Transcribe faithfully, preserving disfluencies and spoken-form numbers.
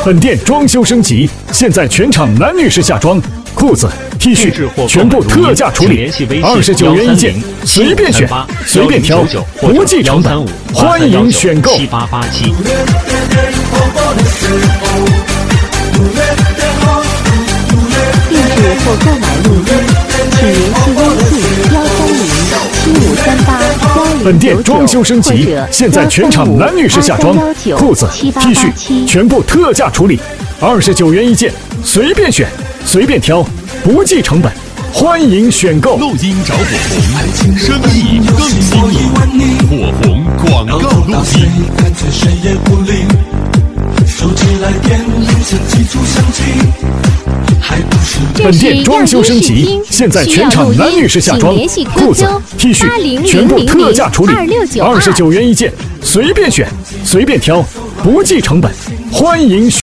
本店装修升级，现在全场男女士夏装、裤子、T 恤全部特价处理，二十九元一件，随便选，随便挑，不计成本，欢迎选购。 七八八七。 定制或购买录音，请联系微信幺三零七五三八幺零九九， 本店装修升级，现在全场男女士夏装、裤子、T 恤全部特价处理，二十九元一件，随便选，随便挑，不计成本，欢迎选购。 录音找火红，生意更新颖，火红广告录音。 本店装修升级，现在全场男女士夏装、裤子、T 恤全部特价处理，二十九元一件，随便选，随便挑，不计成本，欢迎选购。